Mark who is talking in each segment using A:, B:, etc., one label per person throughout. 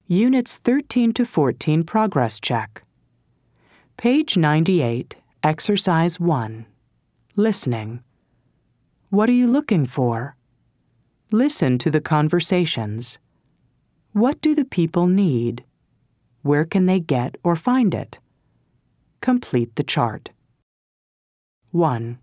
A: Units 13 to 14 progress check. Page 98, Exercise 1. Listening. What are you looking for? Listen to the conversations. What do the people need? Where can they get or find it? Complete the chart. 1.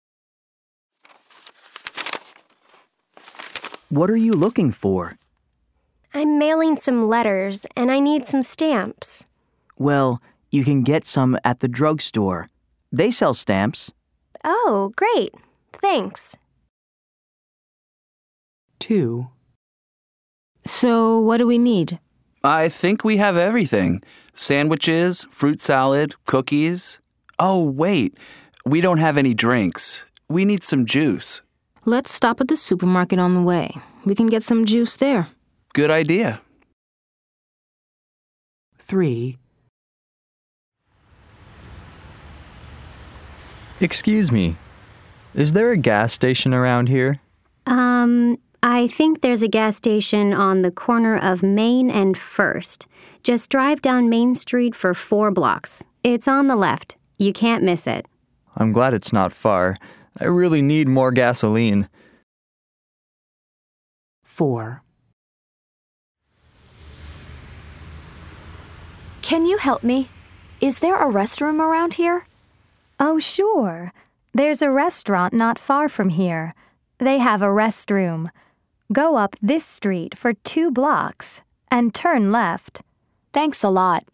B: What are you looking for?
C: I'm mailing some letters, and I need some stamps.
B: Well, you can get some at the drugstore. They sell stamps.
C: Oh, great. Thanks.
A: 2.
D: So, what do we need?
E: I think we have everything. Sandwiches, fruit salad, cookies. Oh, wait. We don't have any drinks. We need some juice.
D: Let's stop at the supermarket on the way. We can get some juice there.
E: Good idea.
A: 3.
F: Excuse me, is there a gas station around here?
G: I think there's a gas station on the corner of Main and First. Just drive down Main Street for 4 blocks. It's on the left. You can't miss it.
F: I'm glad it's not far. I really need more gasoline.
A: 4.
H: Can you help me? Is there a restroom around here?
I: Oh, sure. There's a restaurant not far from here. They have a restroom. Go up this street for 2 blocks and turn left.
H: Thanks a lot.